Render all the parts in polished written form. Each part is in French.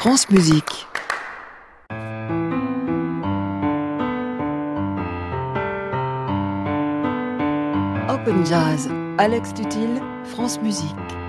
France Musique. Open Jazz, Alex Tutil, France Musique.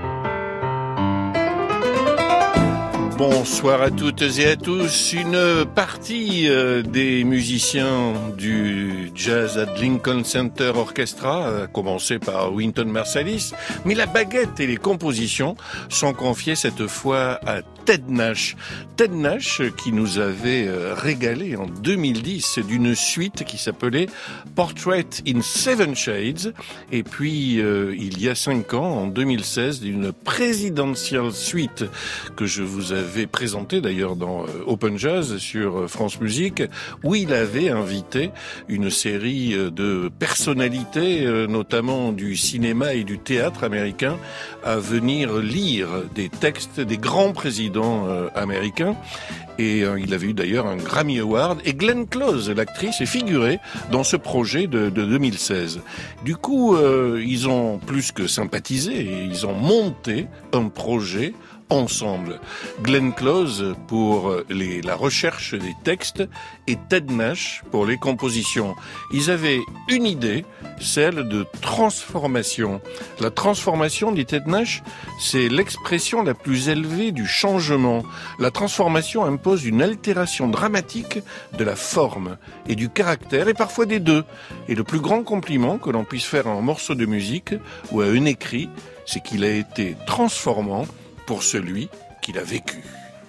Bonsoir à toutes et à tous. Une partie des musiciens du Jazz at Lincoln Center Orchestra, à commencer par Wynton Marsalis, mais la baguette et les compositions sont confiées cette fois à Ted Nash. Ted Nash qui nous avait régalé en 2010 d'une suite qui s'appelait Portrait in Seven Shades, et puis il y a 5 ans, en 2016, d'une Presidential Suite que je vous avais présentée d'ailleurs dans Open Jazz sur France Musique, où il avait invité une série de personnalités, notamment du cinéma et du théâtre américain, à venir lire des textes des grands présidents américains. Et il avait eu d'ailleurs un Grammy Award. Et Glenn Close, l'actrice, est figurée dans ce projet de 2016. Du coup, ils ont plus que sympathisé, et ils ont monté un projet ensemble. Glenn Close pour la recherche des textes et Ted Nash pour les compositions. Ils avaient une idée, celle de transformation. La transformation, dit Ted Nash, c'est l'expression la plus élevée du changement. La transformation impose une altération dramatique de la forme et du caractère, et parfois des deux. Et le plus grand compliment que l'on puisse faire à un morceau de musique ou à un écrit, c'est qu'il a été transformant pour celui qui l'a vécu.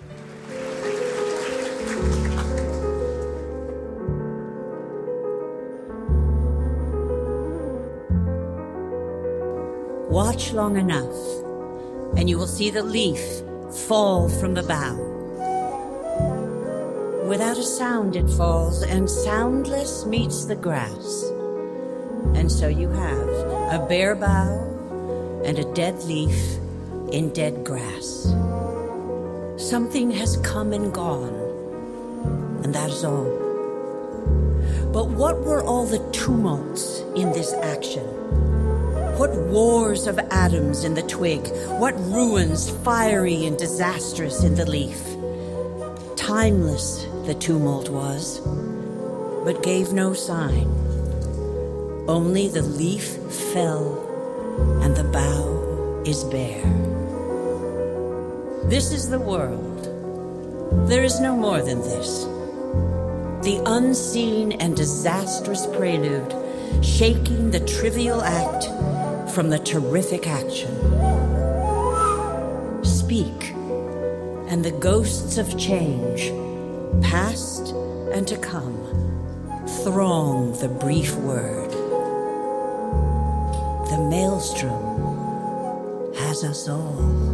Watch long enough, and you will see the leaf fall from the bough. Without a sound it falls, and soundless meets the grass. And so you have a bare bough and a dead leaf in dead grass. Something has come and gone, and that is all. But what were all the tumults in this action? What wars of atoms in the twig? What ruins fiery and disastrous in the leaf? Timeless the tumult was, but gave no sign. Only the leaf fell, and the bough is bare. This is the world. There is no more than this. The unseen and disastrous prelude, shaking the trivial act from the terrific action. Speak, and the ghosts of change, past and to come, throng the brief word. The maelstrom has us all.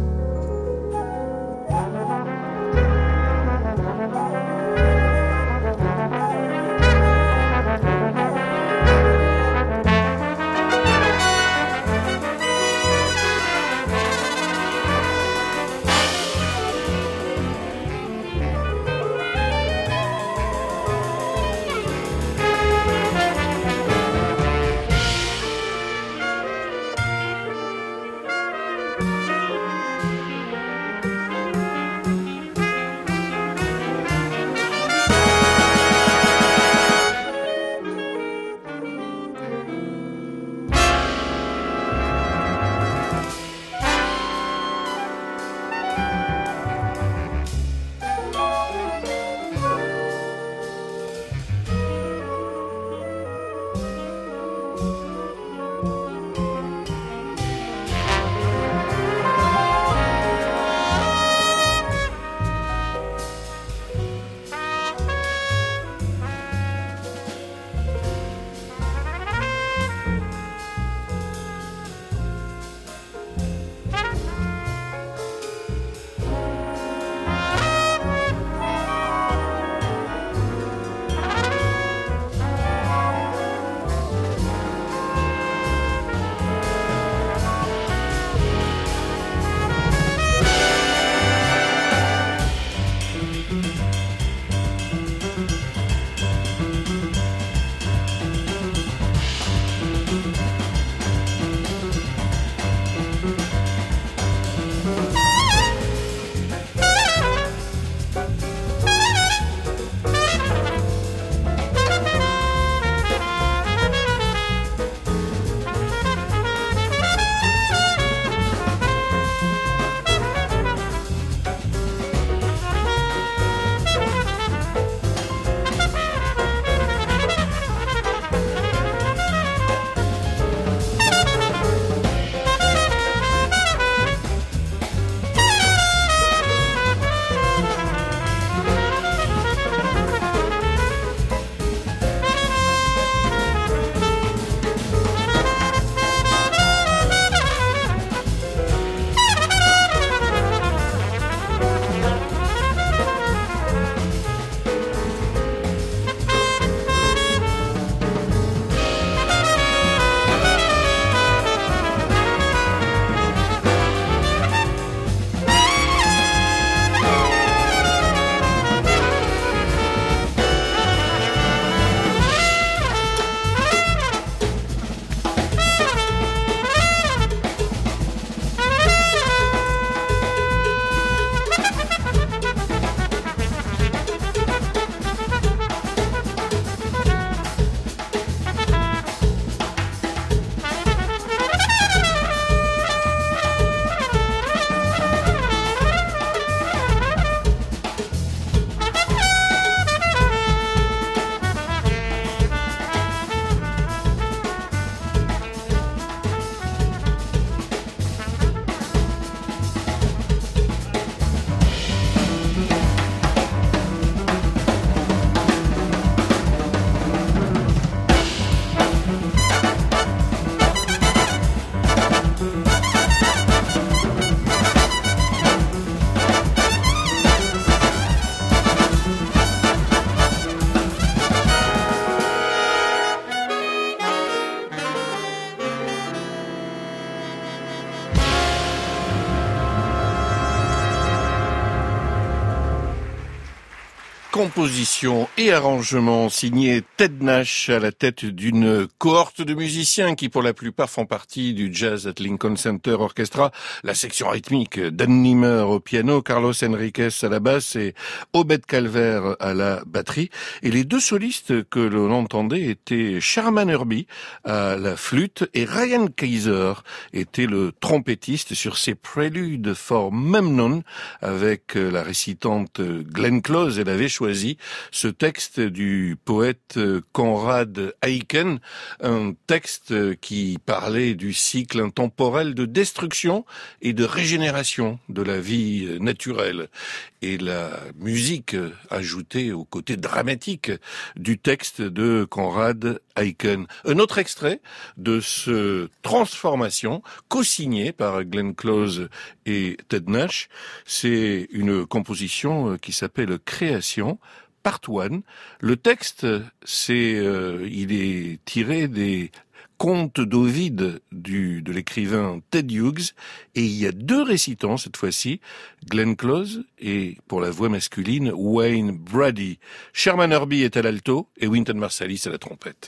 composition et arrangement signé Ted Nash à la tête d'une cohorte de musiciens qui pour la plupart font partie du Jazz at Lincoln Center Orchestra, la section rythmique Dan Nimmer au piano, Carlos Enriquez à la basse et Obed Calvert à la batterie. Et les deux solistes que l'on entendait étaient Sherman Irby à la flûte et Ryan Kaiser était le trompettiste sur ces préludes for Memnon avec la récitante Glenn Close. Elle avait choisi ce texte du poète Conrad Aiken, un texte qui parlait du cycle intemporel de destruction et de régénération de la vie naturelle. Et la musique ajoutée au côté dramatique du texte de Conrad Aiken. Un autre extrait de ce Transformation, co-signé par Glenn Close et Ted Nash, c'est une composition qui s'appelle Création, Part 1. Le texte, il est tiré des contes d'Ovide de l'écrivain Ted Hughes, et il y a deux récitants cette fois-ci, Glenn Close et pour la voix masculine Wayne Brady. Sherman Irby est à l'alto et Wynton Marsalis à la trompette.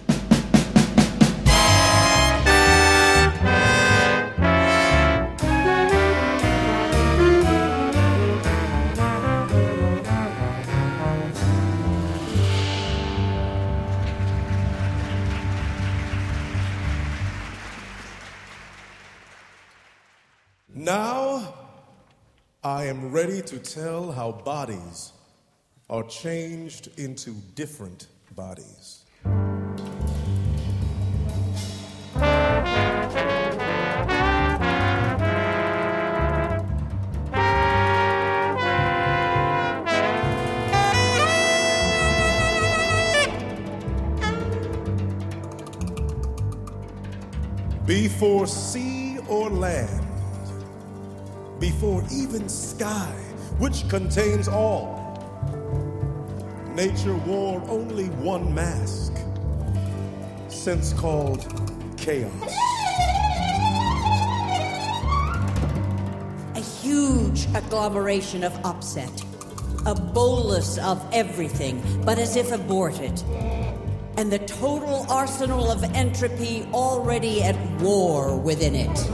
Now, I am ready to tell how bodies are changed into different bodies. Before sea or land, before even sky, which contains all, nature wore only one mask, since called chaos. A huge agglomeration of upset, a bolus of everything, but as if aborted, and the total arsenal of entropy already at war within it.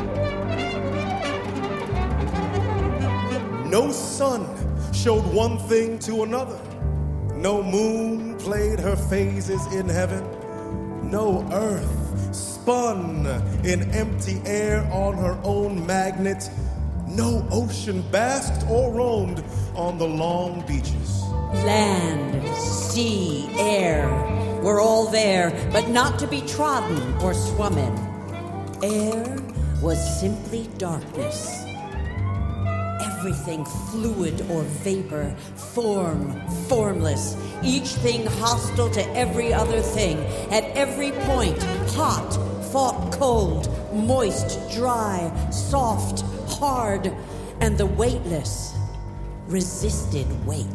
No sun showed one thing to another. No moon played her phases in heaven. No earth spun in empty air on her own magnet. No ocean basked or roamed on the long beaches. Land, sea, air were all there, but not to be trodden or swum in. Air was simply darkness. Everything fluid or vapor, form, formless, each thing hostile to every other thing, at every point, hot, fought cold, moist, dry, soft, hard, and the weightless resisted weight.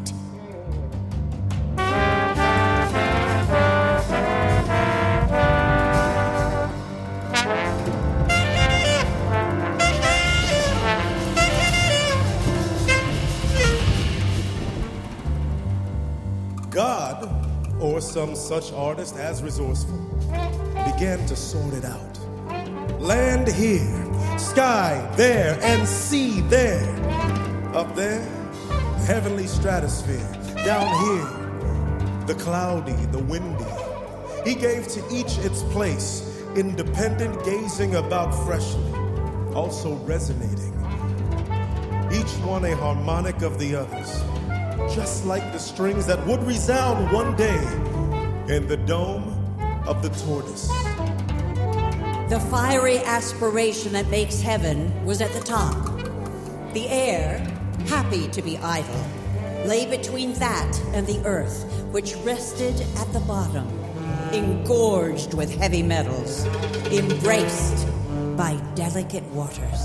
God, or some such artist as resourceful, began to sort it out. Land here, sky there, and sea there. Up there, heavenly stratosphere. Down here, the cloudy, the windy. He gave to each its place, independent gazing about freshly, also resonating. Each one a harmonic of the others, just like the strings that would resound one day in the dome of the tortoise. The fiery aspiration that makes heaven was at the top. The air, happy to be idle, lay between that and the earth, which rested at the bottom, engorged with heavy metals, embraced by delicate waters.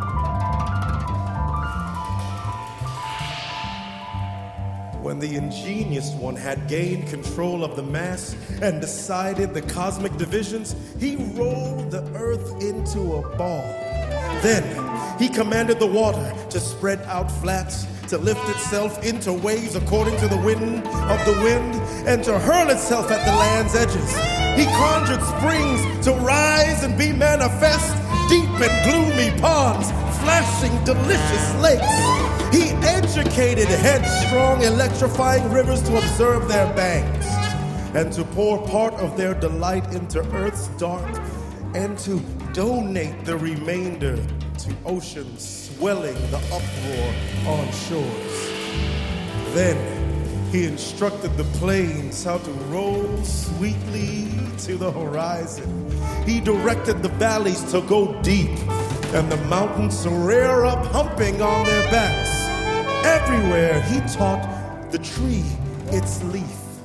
When the ingenious one had gained control of the mass and decided the cosmic divisions, he rolled the earth into a ball. Then, he commanded the water to spread out flat, to lift itself into waves according to the wind of the wind, and to hurl itself at the land's edges. He conjured springs to rise and be manifest, deep and gloomy ponds, flashing delicious lakes. He educated headstrong, electrifying rivers to observe their banks, and to pour part of their delight into earth's dark, and to donate the remainder to oceans swelling the uproar on shores. Then he instructed the plains how to roll sweetly to the horizon. He directed the valleys to go deep and the mountains to rear up humping on their backs. Everywhere he taught the tree its leaf.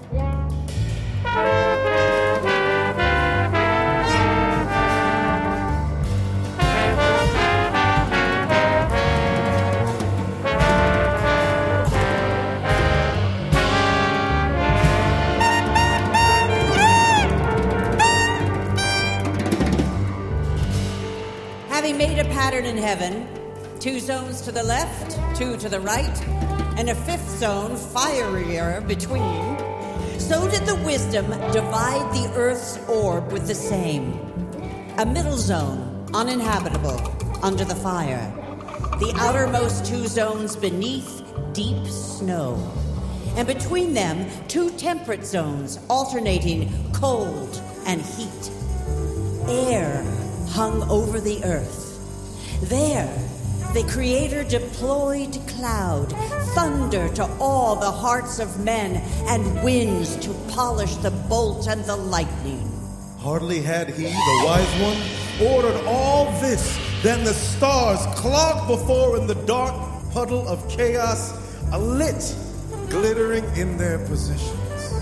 Having made a pattern in heaven, 2 zones to the left, 2 to the right, and a 5th zone, fierier, between, so did the wisdom divide the earth's orb with the same. A middle zone, uninhabitable, under the fire. The outermost 2 zones beneath, deep snow. And between them, 2 temperate zones, alternating cold and heat. Air hung over the earth. There, the Creator deployed cloud, thunder to awe the hearts of men, and winds to polish the bolt and the lightning. Hardly had he, the wise one, ordered all this, then the stars clogged before in the dark puddle of chaos, alit, glittering in their positions.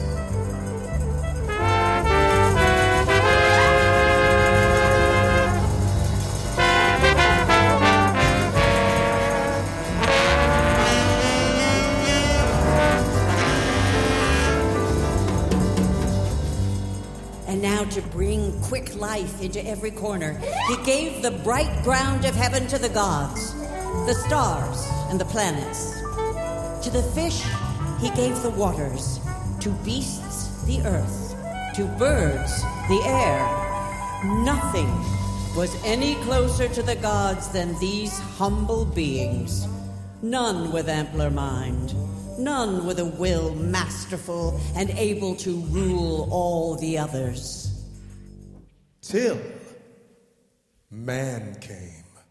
And now to bring quick life into every corner, he gave the bright ground of heaven to the gods, the stars and the planets. To the fish, he gave the waters, to beasts, the earth, to birds, the air. Nothing was any closer to the gods than these humble beings. None with ampler mind, none with a will masterful and able to rule all the others. Till man came.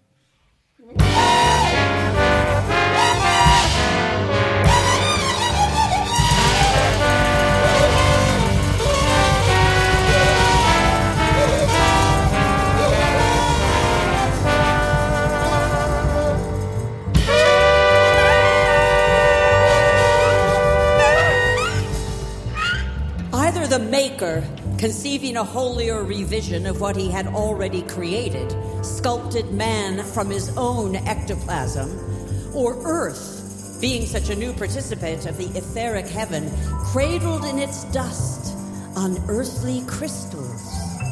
Either the Maker, conceiving a holier revision of what he had already created, sculpted man from his own ectoplasm, or Earth, being such a new participant of the etheric heaven, cradled in its dust unearthly crystals.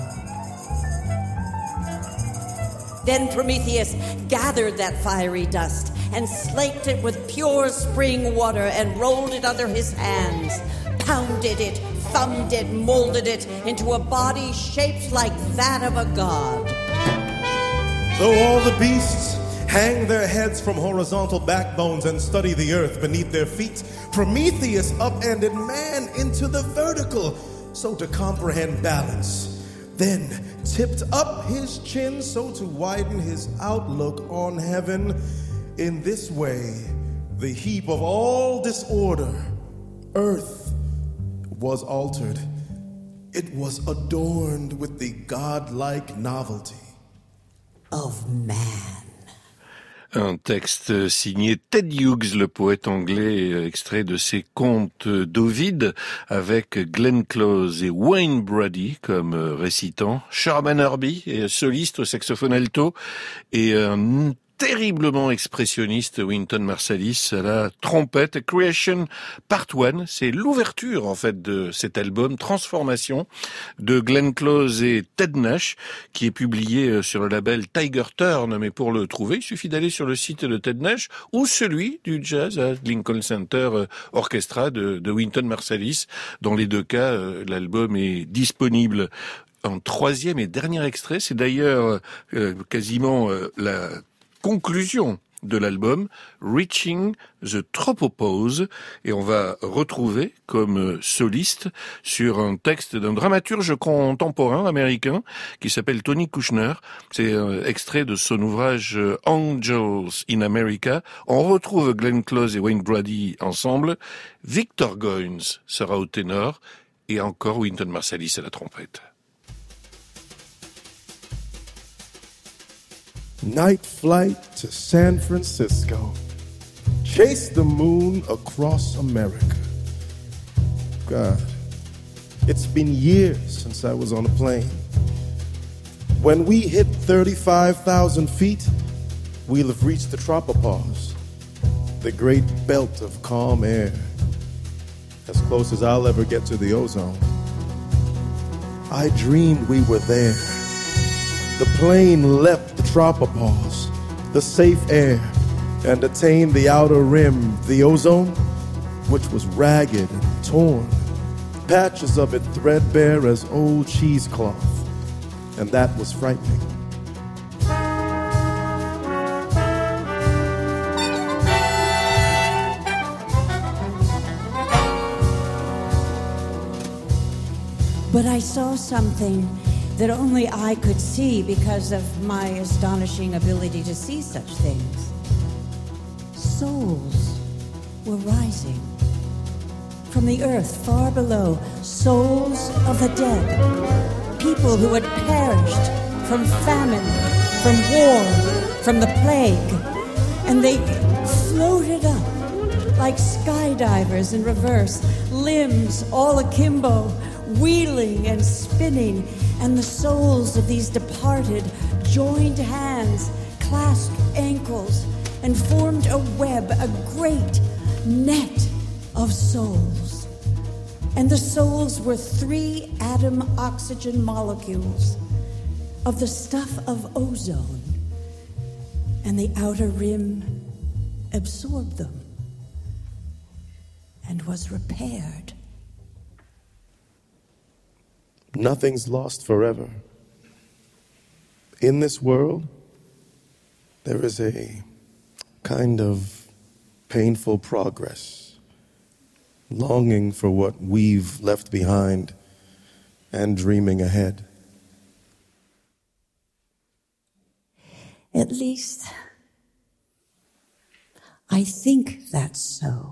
Then Prometheus gathered that fiery dust and slaked it with pure spring water and rolled it under his hands, pounded it, thumbed it, molded it into a body shaped like that of a god. Though all the beasts hang their heads from horizontal backbones and study the earth beneath their feet, Prometheus upended man into the vertical, so to comprehend balance. Then tipped up his chin so to widen his outlook on heaven. In this way, the heap of all disorder, earth, was altered. It was adorned with the godlike novelty of man. Un texte signé Ted Hughes, le poète anglais, extrait de ses contes d'Ovide, avec Glenn Close et Wayne Brady comme récitants, Sherman Irby, soliste au saxophone alto, et un terriblement expressionniste Wynton Marsalis à la trompette. Creation Part 1, c'est l'ouverture en fait de cet album Transformation de Glenn Close et Ted Nash, qui est publié sur le label Tiger Turn. Mais pour le trouver, il suffit d'aller sur le site de Ted Nash ou celui du Jazz at Lincoln Center Orchestra de Wynton Marsalis. Dans les deux cas, l'album est disponible. En troisième et dernier extrait, c'est d'ailleurs quasiment la conclusion de l'album, Reaching the Tropopause, et on va retrouver comme soliste sur un texte d'un dramaturge contemporain américain qui s'appelle Tony Kushner. C'est un extrait de son ouvrage Angels in America. On retrouve Glenn Close et Wayne Brady ensemble. Victor Goines sera au ténor et encore Wynton Marsalis à la trompette. Night flight to San Francisco. Chase the moon across America. God, it's been years since I was on a plane. When we hit 35,000 feet, we'll have reached the tropopause, the great belt of calm air, as close as I'll ever get to the ozone. I dreamed we were there. The plane leapt the tropopause, the safe air, and attained the outer rim, the ozone, which was ragged and torn, patches of it threadbare as old cheesecloth, and that was frightening. But I saw something that only I could see because of my astonishing ability to see such things. Souls were rising from the earth far below, souls of the dead, people who had perished from famine, from war, from the plague, and they floated up like skydivers in reverse, limbs all akimbo, wheeling and spinning, and the souls of these departed joined hands, clasped ankles, and formed a web, a great net of souls. And the souls were 3 atom oxygen molecules of the stuff of ozone, and the outer rim absorbed them and was repaired. Nothing's lost forever. In this world, there is a kind of painful progress, longing for what we've left behind and dreaming ahead. At least, I think that's so.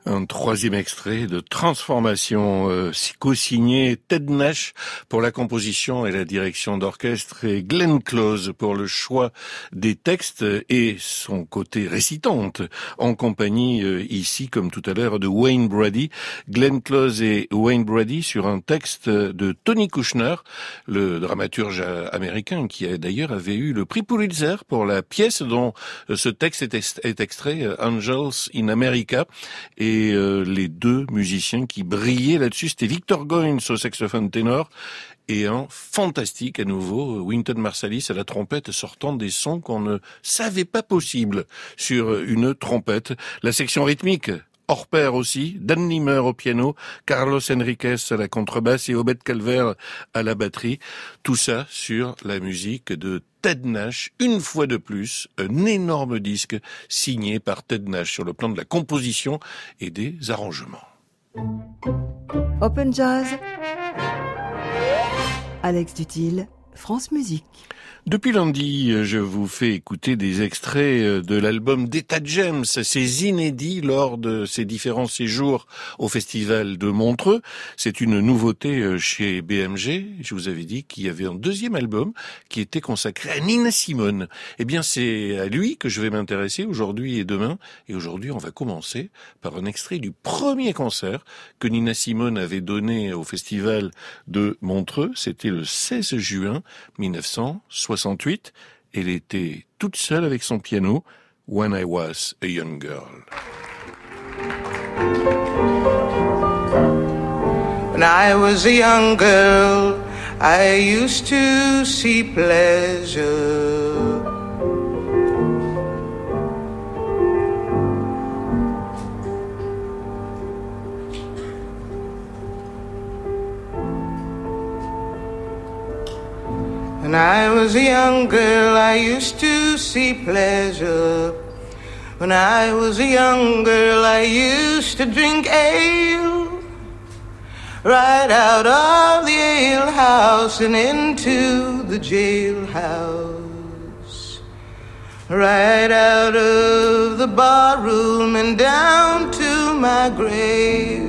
Un troisième extrait de Transformation, co-signé Ted Nash pour la composition et la direction d'orchestre et Glenn Close pour le choix des textes et son côté récitante en compagnie ici comme tout à l'heure de Wayne Brady. Glenn Close et Wayne Brady sur un texte de Tony Kushner, le dramaturge américain qui d'ailleurs avait eu le prix Pulitzer pour la pièce dont ce texte est extrait, Angels in America. Et les deux musiciens qui brillaient là-dessus, c'était Victor Goines au saxophone ténor et un fantastique à nouveau Wynton Marsalis à la trompette, sortant des sons qu'on ne savait pas possibles sur une trompette. La section rythmique hors pair aussi, Dan Nimmer au piano, Carlos Enriquez à la contrebasse et Obed Calvert à la batterie. Tout ça sur la musique de Ted Nash, une fois de plus, un énorme disque signé par Ted Nash sur le plan de la composition et des arrangements. Open Jazz, Alex Dutil, France Musique. Depuis lundi, je vous fais écouter des extraits de l'album d'Etta James, ces inédits lors de ses différents séjours au festival de Montreux. C'est une nouveauté chez BMG. Je vous avais dit qu'il y avait un deuxième album qui était consacré à Nina Simone. Eh bien, c'est à lui que je vais m'intéresser aujourd'hui et demain. Et aujourd'hui, on va commencer par un extrait du premier concert que Nina Simone avait donné au festival de Montreux. C'était le 16 juin 1968. Elle était toute seule avec son piano, When I Was a Young Girl. When I was a young girl, I used to see pleasure When I was a young girl, I used to see pleasure. When I was a young girl, I used to drink ale right out of the ale house and into the jailhouse, right out of the bar room and down to my grave.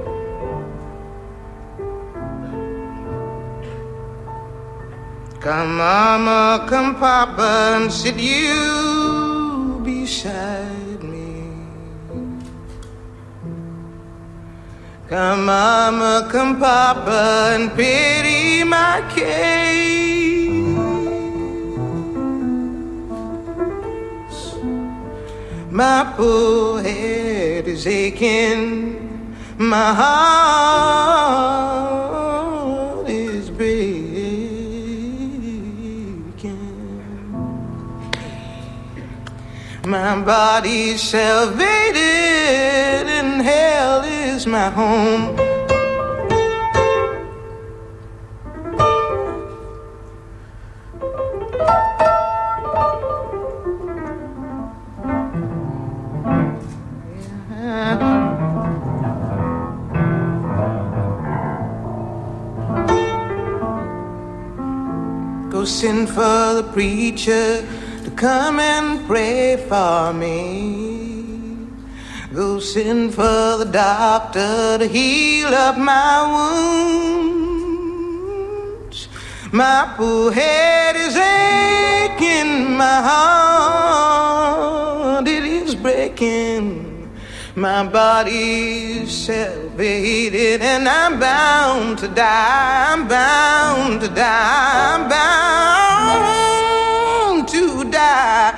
Come mama, come papa, and sit you beside me. Come mama, come papa, and pity my case. My poor head is aching, my heart is breaking. My body's salvated and hell is my home. Go send for the preacher to come and pray for me. Go send for the doctor to heal up my wounds. My poor head is aching, my heart it is breaking. My body's salvated and I'm bound to die. I'm bound to die. I'm bound to die.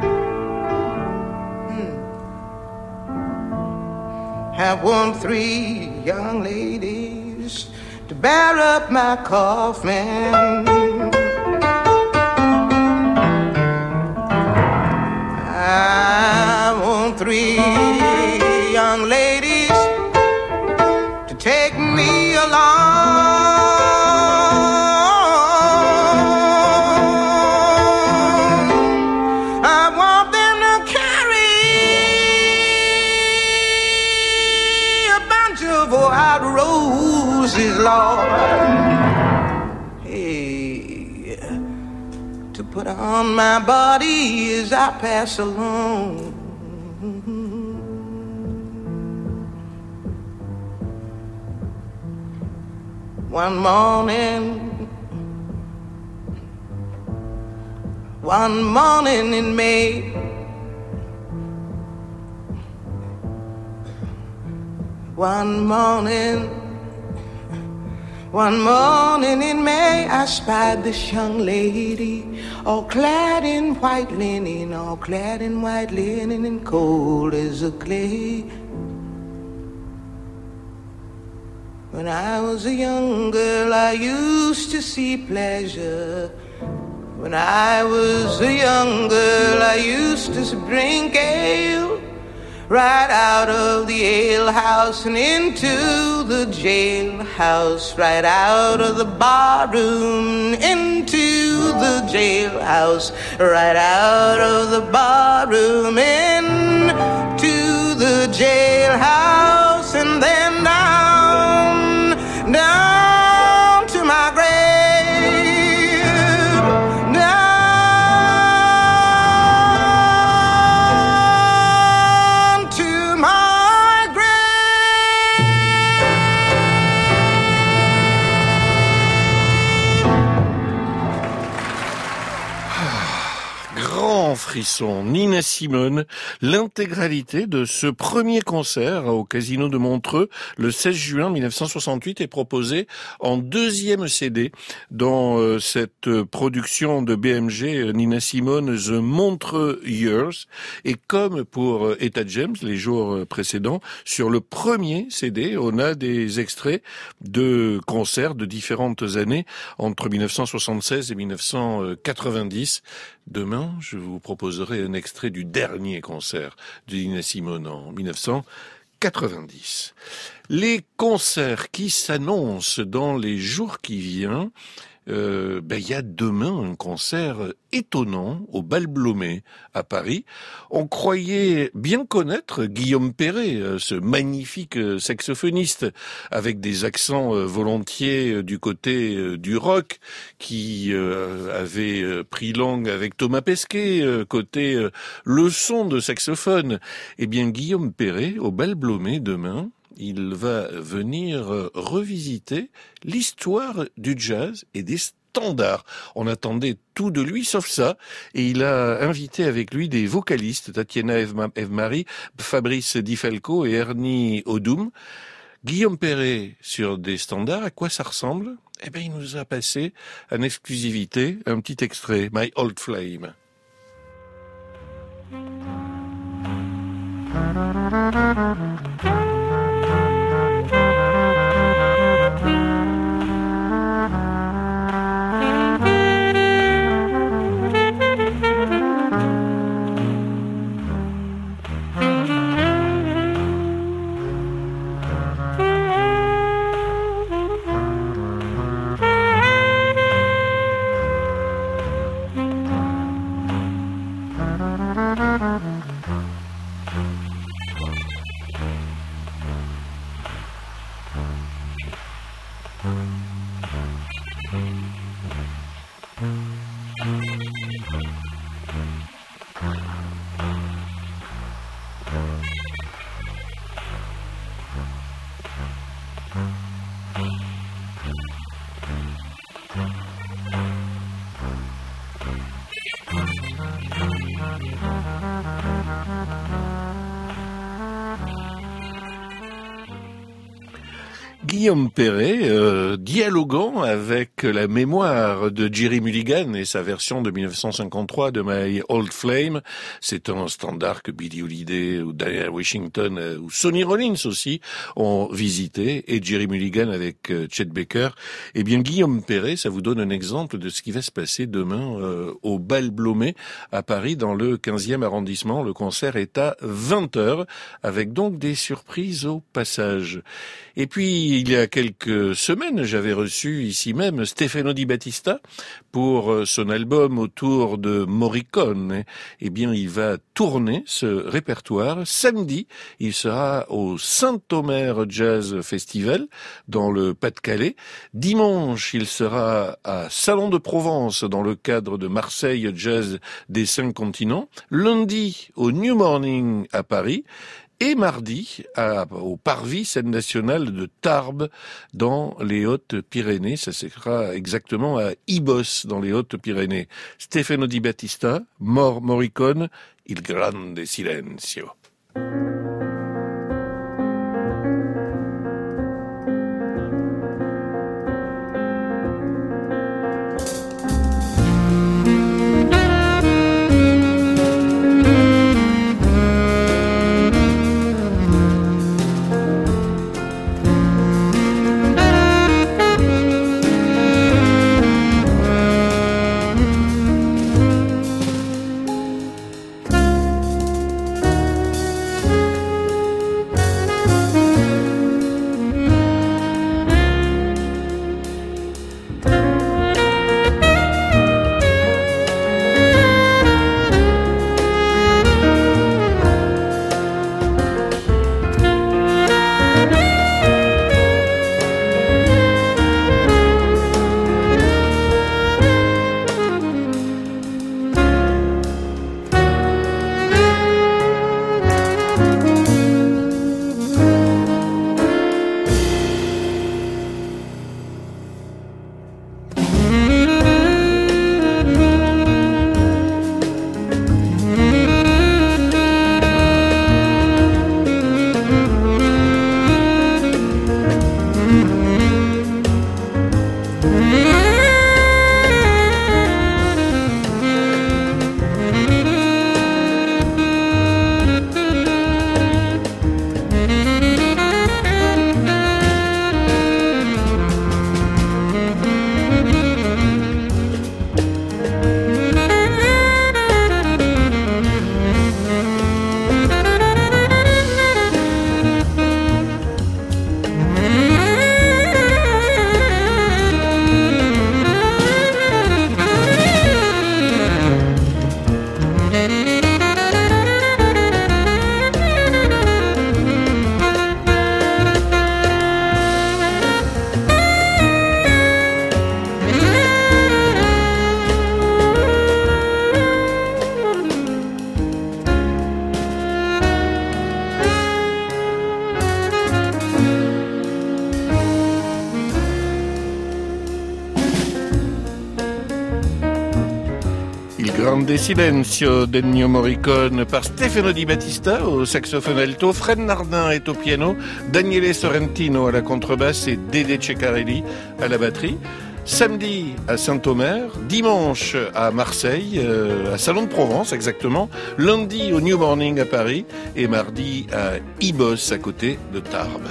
I want 3 young ladies to bear up my coffin. I want 3 young ladies to take me along. I want them to carry a bunch of white roses, Lord. Hey, to put on my body as I pass along. One morning in May, one morning in May, I spied this young lady, all clad in white linen, all clad in white linen, and cold as a clay. When I was a young girl, I used to see pleasure. When I was a young girl, I used to drink ale right out of the ale house and into the jailhouse, right out of the barroom into the jailhouse, right out of the barroom into the jailhouse, and then down to my grave. Frisson, Nina Simone, l'intégralité de ce premier concert au Casino de Montreux le 16 juin 1968 est proposée en deuxième CD dans cette production de BMG Nina Simone The Montreux Years, et comme pour Etta James les jours précédents, sur le premier CD on a des extraits de concerts de différentes années entre 1976 et 1990. Demain, je vous proposerai un extrait du dernier concert de Nina Simone en 1990. Les concerts qui s'annoncent dans les jours qui viennent, y a demain un concert étonnant au Bal Blomet à Paris. On croyait bien connaître Guillaume Perret, ce magnifique saxophoniste avec des accents volontiers du côté du rock, qui avait pris langue avec Thomas Pesquet côté leçon de saxophone. Eh bien, Guillaume Perret au Bal Blomet demain, il va venir revisiter l'histoire du jazz et des standards. On attendait tout de lui sauf ça, et il a invité avec lui des vocalistes, Tatiana Evmari, Fabrice Di Falco et Ernie Odum. Guillaume Perret sur des standards, à quoi ça ressemble ? Eh bien, il nous a passé en exclusivité un petit extrait, My Old Flame. Guillaume Perret, dialoguant avec la mémoire de Jerry Mulligan et sa version de 1953 de My Old Flame. C'est un standard que Billie Holiday ou Diana Washington ou Sonny Rollins aussi ont visité, et Jerry Mulligan avec Chet Baker. Eh bien, Guillaume Perret, ça vous donne un exemple de ce qui va se passer demain au Bal Blomet à Paris, dans le 15e arrondissement. Le concert est à 20h, avec donc des surprises au passage. Et puis, il y a quelques semaines, j'avais reçu ici même Stefano Di Battista pour son album autour de Morricone. Eh bien, il va tourner ce répertoire. Samedi, il sera au Saint-Omer Jazz Festival dans le Pas-de-Calais. Dimanche, il sera à Salon de Provence dans le cadre de Marseille Jazz des 5 continents. Lundi, au New Morning à Paris. et mardi au Parvis, scène nationale de Tarbes dans les Hautes-Pyrénées. Ça sera exactement à Ibos dans les Hautes-Pyrénées. Stefano Di Battista, Morricone, Il Grande Silenzio. Grande Silenzio d'Ennio Morricone par Stefano Di Battista au saxophone alto, Fred Nardin est au piano, Daniele Sorrentino à la contrebasse et Dédé Ceccarelli à la batterie. Samedi à Saint-Omer, dimanche à Marseille, à Salon de Provence exactement, lundi au New Morning à Paris et mardi à Ibos à côté de Tarbes.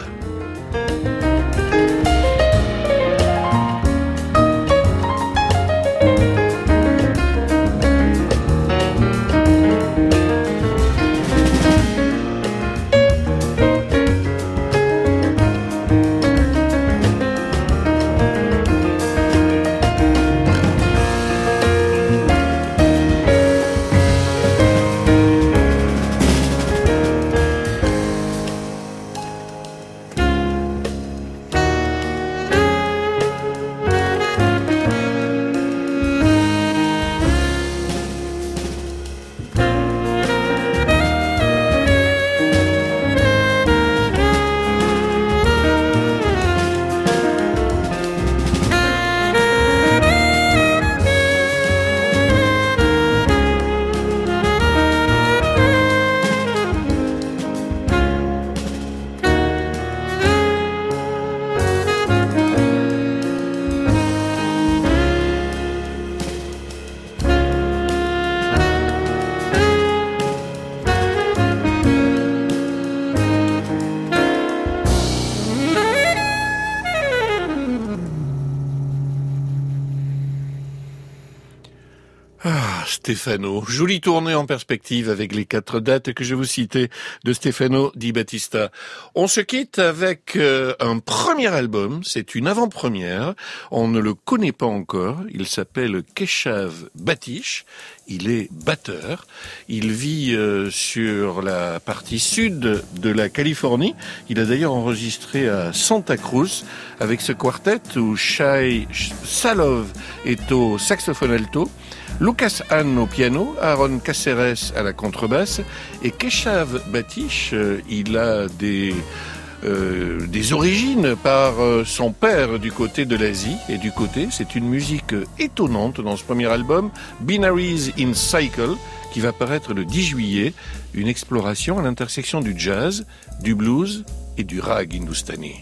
Stefano, jolie tournée en perspective avec les 4 dates que je vous citais de Stefano Di Battista. On se quitte avec un premier album, c'est une avant-première, on ne le connaît pas encore, il s'appelle Keshav Batish, il est batteur. Il vit sur la partie sud de la Californie. Il a d'ailleurs enregistré à Santa Cruz avec ce quartet où Shai Salov est au saxophone alto, Lucas Hahn au piano, Aaron Caceres à la contrebasse et Keshav Batish, il a des origines par son père du côté de l'Asie et du côté, c'est une musique étonnante dans ce premier album, Binaries in Cycle, qui va paraître le 10 juillet, une exploration à l'intersection du jazz, du blues et du rag hindustani.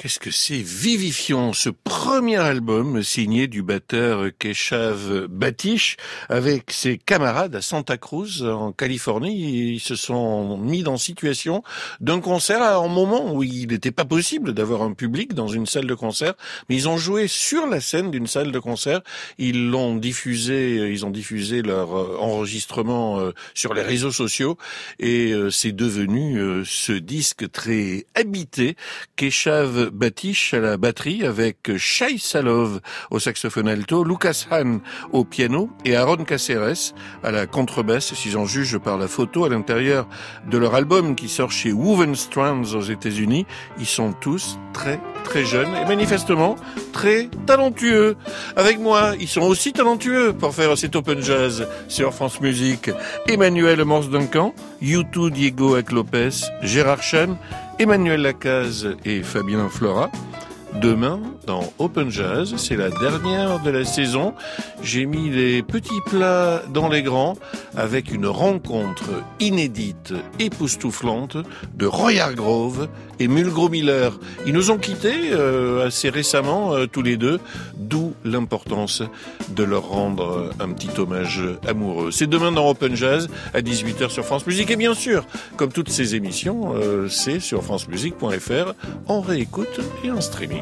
qu'est-ce que c'est vivifiant, ce premier album signé du batteur Keshav Batish avec ses camarades à Santa Cruz en Californie. Ils se sont mis en situation d'un concert à un moment où il n'était pas possible d'avoir un public dans une salle de concert, mais ils ont joué sur la scène d'une salle de concert. Ils ont diffusé leur enregistrement sur les réseaux sociaux et c'est devenu ce disque très habité. Keshav Batish à la batterie avec Shai Salov au saxophone alto, Lucas Hahn au piano et Aaron Caceres à la contrebasse, si j'en juge par la photo à l'intérieur de leur album qui sort chez Woven Strands aux États-Unis. Ils sont tous très très jeunes et manifestement très talentueux. Avec moi, ils sont aussi talentueux pour faire cet Open Jazz sur France Musique. Emmanuel Morse-Duncan, U2 Diego Lopez, Gérard Chen, Emmanuel Lacaze et Fabien Flora. Demain, dans Open Jazz, c'est la dernière de la saison. J'ai mis les petits plats dans les grands avec une rencontre inédite, époustouflante de Roy Hargrove et Mulgrew Miller. Ils nous ont quittés assez récemment, tous les deux, d'où l'importance de leur rendre un petit hommage amoureux. C'est demain dans Open Jazz à 18h sur France Musique. Et bien sûr, comme toutes ces émissions, c'est sur francemusique.fr en réécoute et en streaming.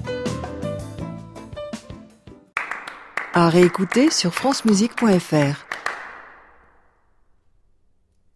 À réécouter sur francemusique.fr.